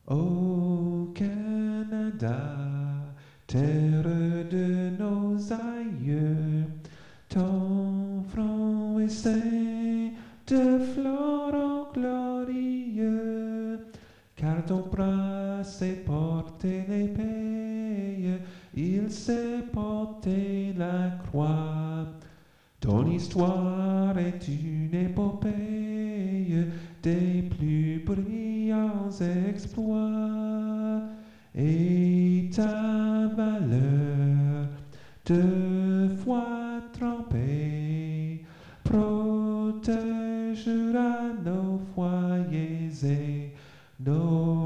Ô Canada, terre de nos aïeux, ton front est ceint de florons glorieux, car ton bras s'est porté l'épée, il s'est porté la croix. Ton histoire est une épopée des plus brillants exploits, et ta valeur de foi trempée protégera nos foyers et nos